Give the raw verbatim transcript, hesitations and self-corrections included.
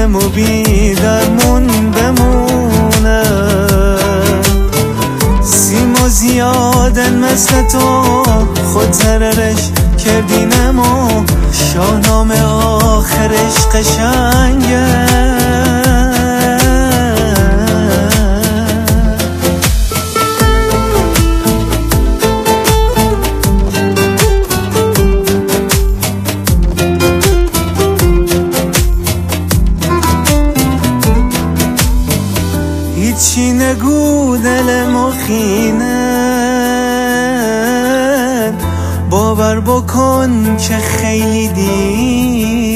دلمو بی درمون بمونه. سیما زیادن مثل تو خود تررش کردینمو، شاهنامه آخرش قشنگه. هیچی نگو دلمو خینه، باور بکن که خیلی دیر